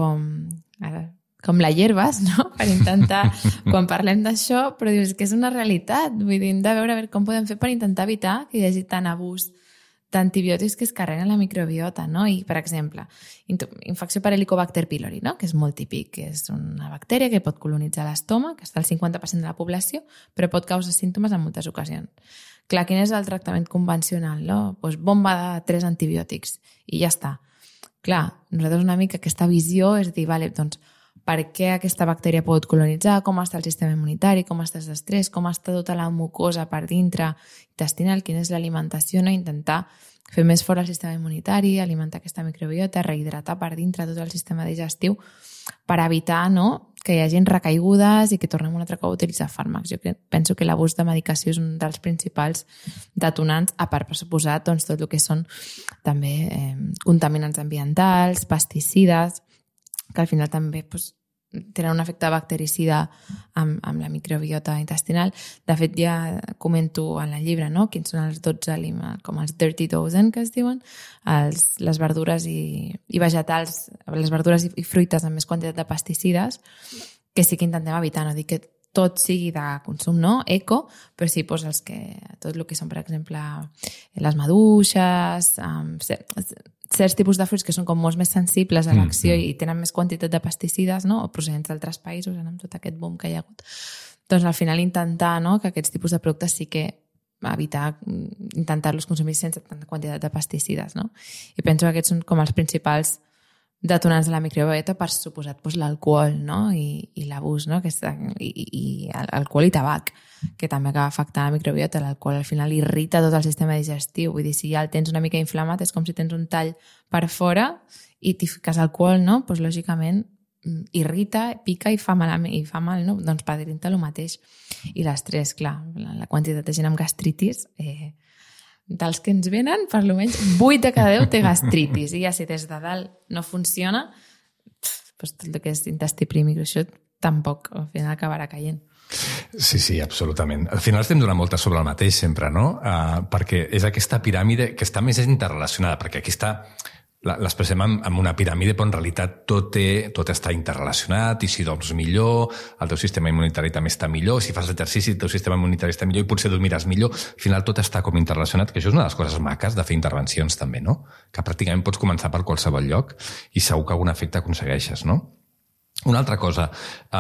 com la hierbes, no? Per intentar, quan parlem d'això, però dius que és una realitat. Vull dir, hem de veure com podem fer per intentar evitar que hi hagi tant abús d'antibiòtics que es carreguen la microbiota, no? I, per exemple, infecció per Helicobacter pylori, no? Que és molt típic, que és una bactèria que pot colonitzar l'estómac, que està al 50% de la població, però pot causar símptomes en moltes ocasions. Clar, quin és el tractament convencional, no? Doncs bomba de 3 antibiòtics i ja està. Clar, nosaltres una mica aquesta visió és dir, vale, doncs, per què aquesta bactèria pot colonitzar, com està el sistema immunitari, com està l'estrès, com està tota la mucosa per dintre intestinal, quina és l'alimentació, no? Intentar fer més fort el sistema immunitari, alimentar aquesta microbiota, rehidratar per dintre tot el sistema digestiu per evitar, no?, que hi hagi recaigudes i que tornem un altre cop a utilitzar fàrmacs. Jo penso que l'abús de medicació és un dels principals detonants, a part, per suposat, doncs, tot el que són també contaminants ambientals, pesticides, que al final també tenen un efecte bactericida amb la microbiota intestinal. De fet, ja comento en el llibre, no?, quins són els 12 aliments, com els dirty dozen, que es diuen, les verdures i vegetals, les verdures i fruites amb més quantitat de pesticides, que sí que intentem evitar, no dic que tot sigui de consum, no?, eco, però sí, tot el que són, per exemple, les maduixes, certs tipus de fruits que són com molt més sensibles a l'acció i tenen més quantitat de pesticides, no?, o procedents d'altres països, amb tot aquest boom que hi ha hagut. Doncs al final intentar, no?, que aquests tipus de productes sí que intentar-los consumir sense tanta quantitat de pesticides, no? I penso que aquests són com els principals detonants de la microbiota, per suposat, l'alcohol, no?, i l'abús, no?, i alcohol i tabac, que també acaba afectant la microbiota. L'alcohol al final irrita tot el sistema digestiu, vull dir, si ja el tens una mica inflamat és com si tens un tall per fora i t'hi fiques alcohol, no?, doncs lògicament irrita, pica i fa mal, no? Doncs per dir-te el mateix. I l'estrès, clar, la quantitat de gent amb gastritis, dels que ens venen, per almenys 8 de cada 10 té gastritis, i ja si des de dalt no funciona, doncs tot el que és intestí prim i això tampoc al final acabarà caient. Sí, absolutament. Al final estem donant moltes sobre el mateix sempre, no? Perquè és aquesta piràmide que està més interrelacionada, perquè aquí està, l'expressem amb una piràmide, però en realitat tot està interrelacionat, i si dorms millor, el teu sistema immunitari també està millor, si fas exercici el teu sistema immunitari està millor i potser dormiràs millor. Al final tot està com interrelacionat, que això és una de les coses maques de fer intervencions també, no? Que pràcticament pots començar per qualsevol lloc i segur que algun efecte aconsegueixes, no? Una altra cosa,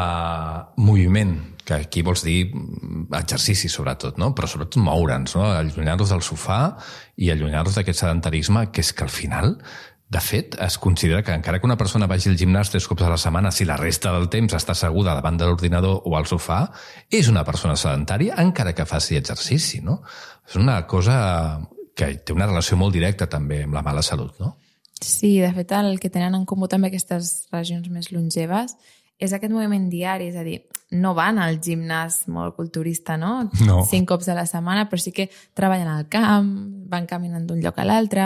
moviment, que aquí vols dir exercici sobretot, no? Però sobretot moure'ns, no? Allunyar-nos del sofà i allunyar-nos d'aquest sedentarisme, que és que al final, de fet, es considera que encara que una persona vagi al gimnàs 3 cops a la setmana, si la resta del temps està asseguda davant de l'ordinador o al sofà, és una persona sedentària encara que faci exercici, no? És una cosa que té una relació molt directa també amb la mala salut, no? Sí, de fet, el que tenen en comú també aquestes regions més longeves és aquest moviment diari, és a dir, no van al gimnàs molt culturista, no? 5 cops a la setmana, però sí que treballen al camp, van caminant d'un lloc a l'altre,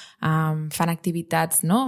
fan activitats, no?,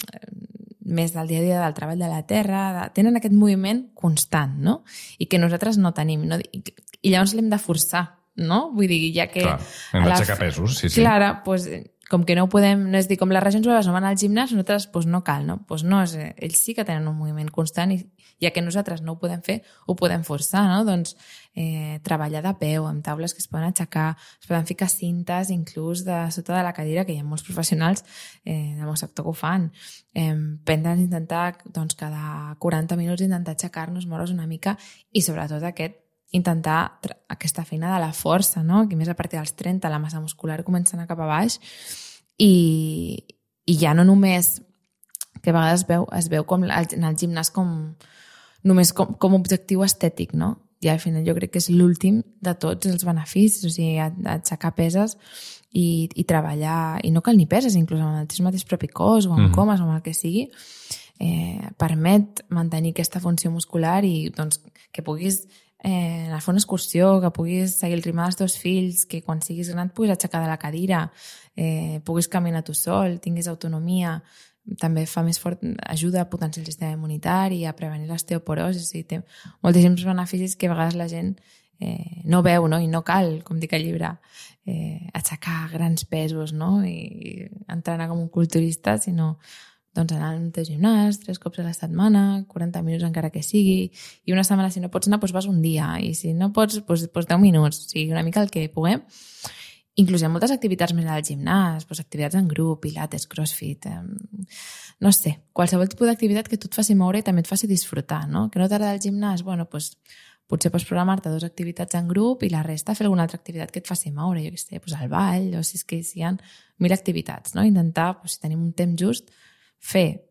més del dia a dia del treball de la terra, tenen aquest moviment constant, no?, i que nosaltres no tenim, no? I llavors l'hem de forçar, no? Vull dir, ja que... Clar, hem d'aixecar pesos, sí. Clar, doncs, com que no ho podem... No és dir, com les regions jueves no van al gimnàs, nosaltres doncs no cal, no? Doncs no, ells sí que tenen un moviment constant i ja que nosaltres no ho podem fer, ho podem forçar, no? Doncs treballar de peu, amb taules que es poden aixecar, es poden ficar cintes inclús de sota de la cadira, que hi ha molts professionals del meu sector que ho fan. Prendre'ns, intentar, doncs, cada 40 minuts intentar aixecar-nos, moure's una mica i sobretot aquest intentar aquesta feina de la força, no? Que més a partir dels 30 la massa muscular comença a anar cap a baix i ja no només que a vegades es veu com en el gimnàs només com objectiu estètic, no? I al final jo crec que és l'últim de tots els beneficis, o sigui, aixecar peses i treballar, i no cal ni peses, inclús amb el teu mateix propi cos o amb comes o amb el que sigui, permet mantenir aquesta funció muscular i doncs, que puguis anar a fer una excursió, que puguis seguir el ritme dels teus fills, que quan siguis gran et puguis aixecar de la cadira, puguis caminar tu sol, tinguis autonomia, també fa més fort, ajuda a potenciar el sistema immunitari, a prevenir l'osteoporosi, o sigui, té moltíssims beneficis que a vegades la gent no veu, no? I no cal, com dic al llibre, aixecar grans pesos, no? I entrenar com un culturista, sinó doncs anar al teu gimnàs 3 cops a la setmana, 40 minuts encara que sigui, i una setmana si no pots anar, doncs vas un dia, i si no pots, doncs 10 minuts, o sigui, una mica el que puguem. Inclús hi ha moltes activitats més al gimnàs, doncs activitats en grup, pilates, crossfit, no sé, qualsevol tipus d'activitat que tu et faci moure i també et faci disfrutar, no? Que no t'agrada el gimnàs, bueno, doncs potser pots programar-te 2 activitats en grup i la resta fer alguna altra activitat que et faci moure, jo què sé, doncs el ball, o si és que hi ha 1000 activitats, no? Intentar, doncs, si tenim un temps just, fer,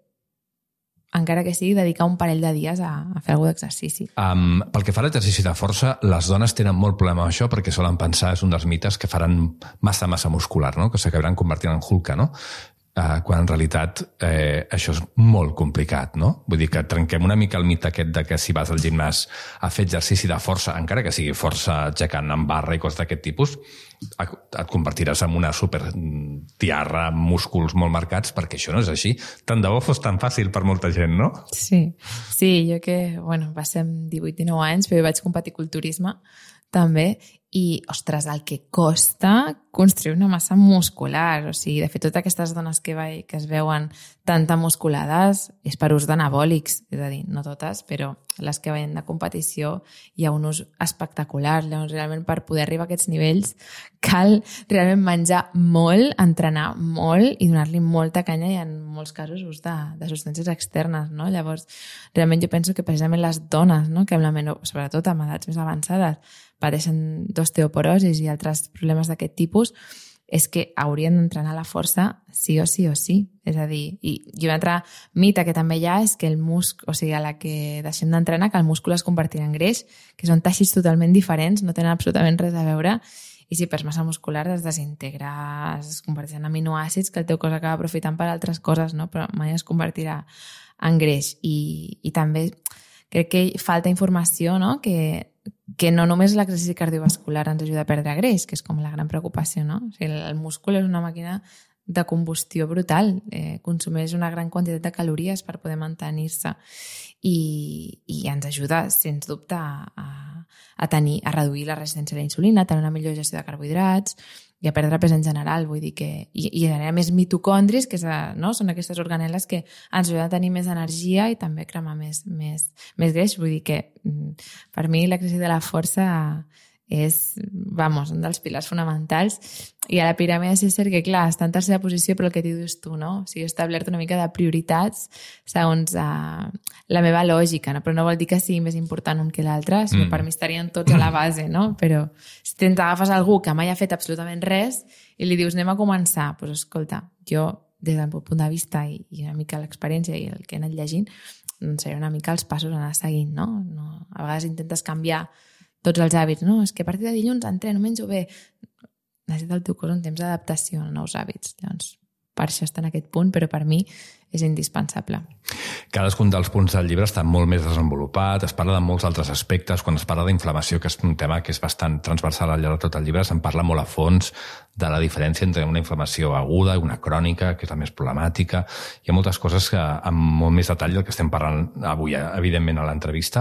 encara que sigui, dedicar un parell de dies a fer alguna d'exercici. Pel que fa a l'exercici de força, les dones tenen molt problema amb això perquè solen pensar, és un dels mites, que faran massa muscular, no? Que s'acabaran convertint en Hulk, no? Quan en realitat això és molt complicat, no? Vull dir que trenquem una mica el mite aquest de que si vas al gimnàs a fer exercici de força, encara que sigui força aixecant amb barra i coses d'aquest tipus, et convertiràs en una super tiarra amb músculs molt marcats, perquè això no és així. Tant de bo fos tan fàcil per molta gent, no? Sí, jo que, bueno, va ser amb 18-19 anys, però jo vaig competir culturisme també, i, ostres, el que costa construir una massa muscular. O sigui, de fet, totes aquestes dones que es veuen tan musculades és per ús d'anabòlics, és a dir, no totes, però les que veien de competició hi ha un ús espectacular. Llavors, realment, per poder arribar a aquests nivells cal realment menjar molt, entrenar molt i donar-li molta canya i en molts casos ús de substàncies externes, no? Llavors, realment jo penso que precisament les dones, no? Que amb sobretot amb edats més avançades, pateixen d'osteoporosis i altres problemes d'aquest tipus, és que haurien d'entrenar la força sí o sí o sí. És a dir, i un altre mite que també hi ha és que el múscul, o sigui, a la que deixem d'entrenar, que el múscul es convertirà en greix, que són teixits totalment diferents, no tenen absolutament res a veure, i si perds massa muscular es desintegra, es converteix en aminoàcids que el teu cos acaba aprofitant per altres coses, no? Però mai es convertirà en greix. I també crec que falta informació, no? Que no només l'exercici cardiovascular ens ajuda a perdre greix, que és com la gran preocupació, no? O sigui, el múscul és una màquina de combustió brutal, consumeix una gran quantitat de calories per poder mantenir-se i ens ajuda, sens dubte, a reduir la resistència a la insulina, a tenir una millor gestió de carbohidrats i a perdre pes en general, vull dir que i generar més mitocondris, que no? Són aquestes organel·les que ens ajuden a tenir més energia i també cremar més greix, vull dir que per mi l'exercici de la força és, un dels pilars fonamentals, i a la piràmide sí és cert que, clar, està en tercera posició, però el que dius tu, no? O sigui, he establert una mica de prioritats segons la meva lògica, no? Però no vol dir que sigui més important un que l'altre, sinó per mi estarien tots a la base, no? Però si t'agafes algú que mai ha fet absolutament res i li dius anem a començar, doncs escolta, jo des del meu punt de vista i una mica l'experiència i el que he anat llegint, doncs seria una mica els passos a anar seguint, no? A vegades intentes canviar tots els hàbits, no? És que a partir de dilluns entreno, menjo bé. Necessita el teu cos un temps d'adaptació a nous hàbits. Llavors, per això està en aquest punt, però per mi és indispensable. Cadascun dels punts del llibre està molt més desenvolupat, es parla de molts altres aspectes. Quan es parla d'inflamació, que és un tema que és bastant transversal al llarg de tot el llibre, se'n parla molt a fons de la diferència entre una inflamació aguda i una crònica, que és la més problemàtica. Hi ha moltes coses que, amb molt més detall del que estem parlant avui, evidentment, a l'entrevista.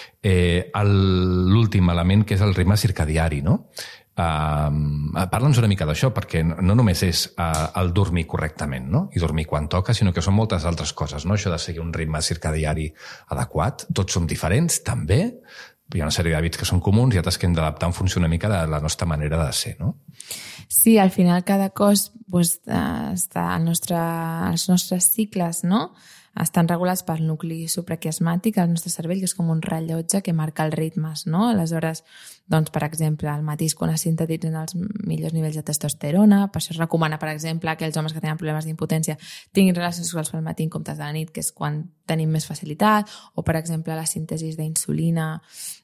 L'últim element, que és el ritme circadiari, no? Parla'ns una mica d'això, perquè no només és el dormir correctament, no? I dormir quan toca, sinó que són moltes altres coses, no? Això de seguir un ritme circadiari adequat. Tots som diferents, també. Hi ha una sèrie d'hàbits que són comuns i altres que hem d'adaptar en funció una mica de la nostra manera de ser, no? Sí, al final cada cos està als nostres cicles, no? estan regulats pel nucli supraquiasmàtic al nostre cervell, que és com un rellotge que marca els ritmes, no? Aleshores, doncs, per exemple, al matí és quan es sintetitzen els millors nivells de testosterona, per això es recomana, per exemple, que els homes que tenen problemes d'impotència tinguin relacions sexuals pel matí en comptes de la nit, que és quan tenim més facilitat, o, per exemple, la síntesi d'insulina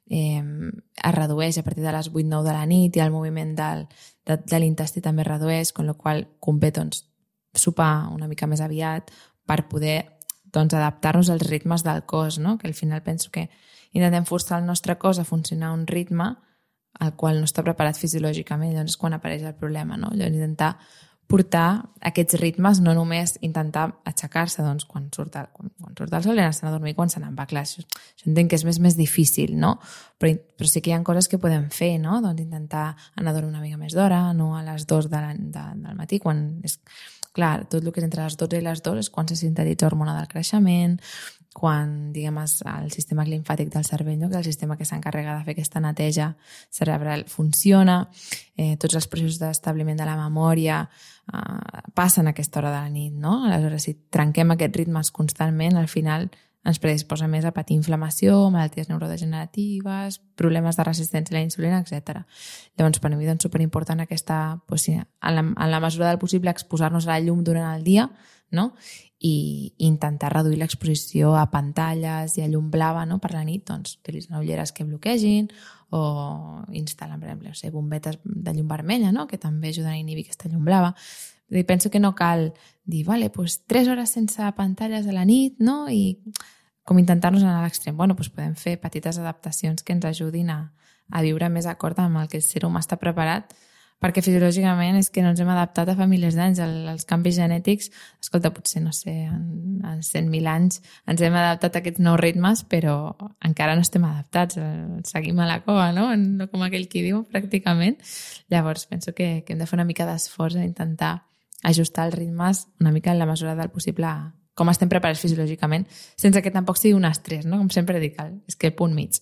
es redueix a partir de les 8-9 de la nit i el moviment de l'intestí també es redueix, amb la qual cosa convé doncs, sopar una mica més aviat per poder doncs, adaptar-nos als ritmes del cos, no? Que al final penso que intentem forçar el nostre cos a funcionar a un ritme al qual no està preparat fisiològicament, llavors és quan apareix el problema, no? Llavors intentar portar aquests ritmes, no només intentar aixecar-se doncs, quan surt el sol i anar-se'n a dormir quan se n'en va. Clar, això entenc que és més difícil, no? Però sí que hi ha coses que podem fer, no? Doncs intentar anar a dormir una mica més d'hora, no a les 2 del matí, quan és... Clar, tot el que és entre les 12 i les 2 és quan se sintetitza hormona del creixement, quan, diguem, el sistema limfàtic del cervell, no? Que és el sistema que s'encarrega de fer aquesta neteja cerebral, funciona, tots els processos d'establiment de la memòria passen a aquesta hora de la nit, no? Aleshores, si trenquem aquests ritmes constantment, al final ens predisposa més a patir inflamació, malalties neurodegeneratives, problemes de resistència a la insulina, etc. Llavors, per mi és superimportant aquesta, doncs, en la mesura del possible, exposar-nos a la llum durant el dia, no? I intentar reduir l'exposició a pantalles i a llum blava, no? Per la nit, doncs, utilitzant ulleres que bloquegin o instal·lant, per exemple, bombetes de llum vermella, no? Que també ajuden a inhibir aquesta llum blava. I penso que no cal dir, vale, doncs 3 hores sense pantalles a la nit, no? I com intentar-nos anar a l'extrem. Bueno, doncs podem fer petites adaptacions que ens ajudin a viure més d'acord amb el que el ser humà està preparat, perquè fisiològicament és que no ens hem adaptat a fa milers d'anys. Els canvis genètics, escolta, potser, no sé, en 100.000 anys ens hem adaptat a aquests nous ritmes, però encara no estem adaptats, seguim a la cova, no? Com aquell qui diu, pràcticament. Llavors, penso que hem de fer una mica d'esforç en intentar ajustar els ritmes una mica en la mesura del possible com estem preparats fisiològicament, sense que tampoc sigui un estrès, no? Com sempre dic, és que el punt mig.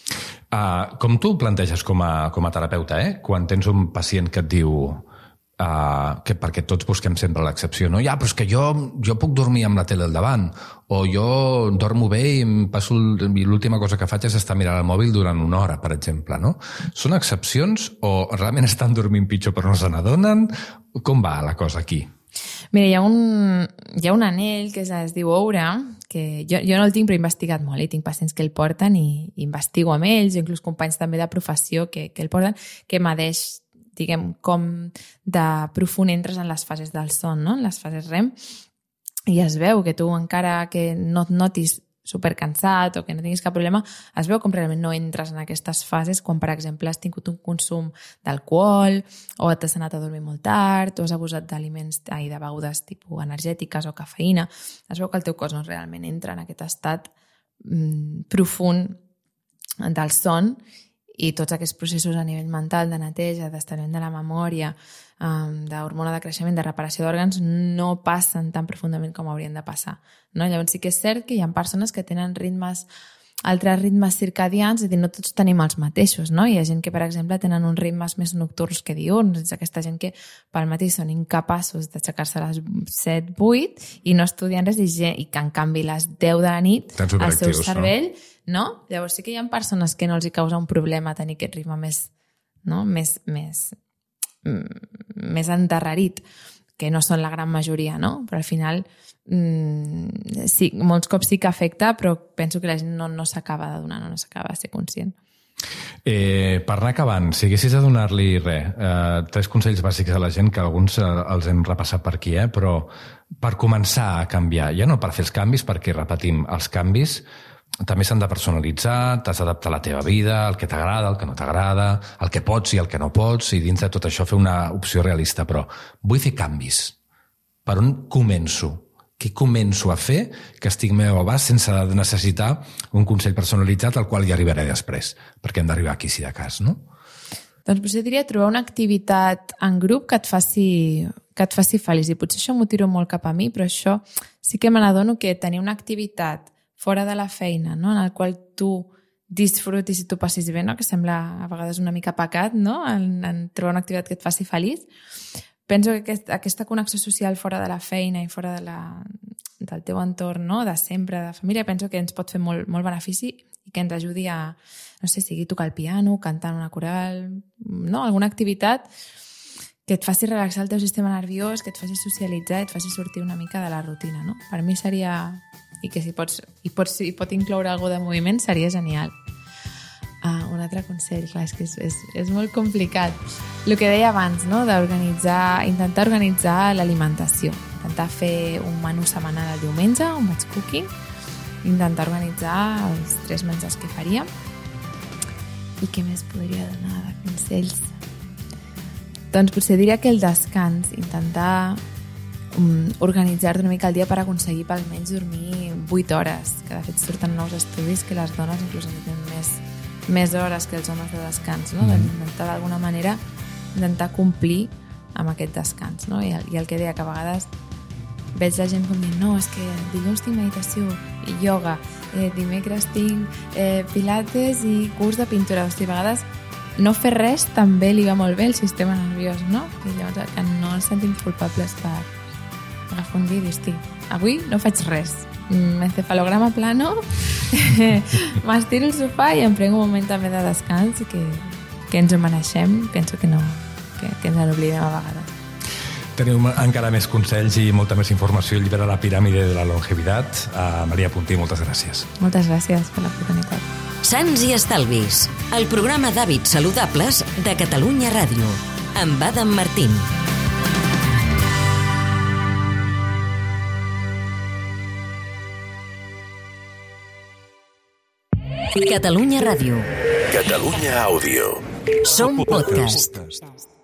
Com tu planteges com a terapeuta, quan tens un pacient que et diu que perquè tots busquem sempre l'excepció, no? Ja, però és que jo puc dormir amb la tele al davant, o jo dormo bé i l'última cosa que faig és estar mirant el mòbil durant una hora, per exemple, no? Són excepcions o realment estan dormint pitjor però no se n'adonen? Com va la cosa aquí? Mira, hi ha un anell que es diu Oura, que jo no el tinc però he investigat molt, tinc pacients que el porten i investigo amb ells, inclús companys també de professió que el porten, que medeix, diguem, com de profund entres en les fases del son, no? En les fases REM, i es veu que tu encara que no et notis supercansat o que no tinguis cap problema, es veu com realment no entres en aquestes fases quan, per exemple, has tingut un consum d'alcohol o t'has anat a dormir molt tard o has abusat d'aliments i de begudes tipus energètiques o cafeïna. Es veu que el teu cos no realment entra en aquest estat profund del son i tots aquests processos a nivell mental, de neteja, d'establiment de la memòria, d'hormona de creixement, de reparació d'òrgans, no passen tan profundament com haurien de passar, no? Llavors sí que és cert que hi ha persones que tenen altres ritmes circadians, és a dir, no tots tenim els mateixos, no? Hi ha gent que, per exemple, tenen uns ritmes més nocturns que diurns, és aquesta gent que pel matí són incapaços d'aixecar-se a les 7-8 i no estudien res i que, en canvi, a les 10 de la nit el seu cervell, no? Llavors sí que hi ha persones que no els hi causa un problema tenir aquest ritme més endarrerit, que no són la gran majoria, no? Però al final sí, molts cops sí que afecta, però penso que la gent no s'acaba de donar, no s'acaba de ser conscient. Per anar acabant, si haguessis de donar-li 3 consells bàsics a la gent, que alguns els hem repassat per aquí, però per començar a canviar, ja no per fer els canvis, perquè repetim, els canvis també s'han de personalitzar, t'has d'adaptar a la teva vida, el que t'agrada, el que no t'agrada, el que pots i el que no pots, i dins de tot això fer una opció realista. Però vull fer canvis. Per on començo? Què començo a fer que estic meu abast sense necessitar un consell personalitzat al qual hi arribaré després? Perquè hem d'arribar aquí, si de cas, no? Doncs potser diria trobar una activitat en grup que et faci feliç. I potser això m'ho tiro molt cap a mi, però això sí que me n'adono que tenir una activitat fora de la feina, no? En el qual tu disfrutis i tu passis bé, no? Que sembla a vegades una mica pecat, no? En trobar una activitat que et faci feliç, penso que aquesta connexió social fora de la feina i fora del teu entorn, no? De sempre, de família, penso que ens pot fer molt, molt benefici i que ens ajudi a, no sé, sigui tocar el piano, cantar en una coral, no? Alguna activitat que et faci relaxar el teu sistema nerviós, que et faci socialitzar, et faci sortir una mica de la rutina, no? Per mi seria, i que si pot incloure alguna de moviment, seria genial. Un altre consell, clar, és que és molt complicat. El que deia abans, no? Intentar organitzar l'alimentació, intentar fer un menú setmanal el diumenge, un batch cooking, intentar organitzar els 3 menjars que faríem. I què més podria donar de consells? Doncs potser diria que el descans, intentar organitzar-te una mica el dia per aconseguir pel menys dormir 8 hores, que de fet surten nous estudis que les dones inclús tenen més hores que els homes de descans, no? Doncs intentar d'alguna manera complir amb aquest descans, no? I el que deia, que a vegades veig la gent com dient, no, és que dilluns tinc meditació i ioga, dimecres tinc pilates i curs de pintura. O sigui, a vegades no fer res també li va molt bé al sistema nerviós, no? I llavors que no ens sentim culpables per agafar un dia i dir, hosti, avui no faig res. Encefalograma plano, m'estiro al sofà i em prenc un moment també de descans que ens ho mereixem. Penso que no, que ens n'oblidem a vegades. Teniu encara més consells i molta més informació al llibre de la piràmide de la longevitat. Maria Puntí, moltes gràcies. Moltes gràcies per l'oportunitat. Sants i Estalvis, el programa d'hàbits saludables de Catalunya Ràdio, amb Adam Martín. Catalunya Ràdio. Catalunya Àudio. Som podcast.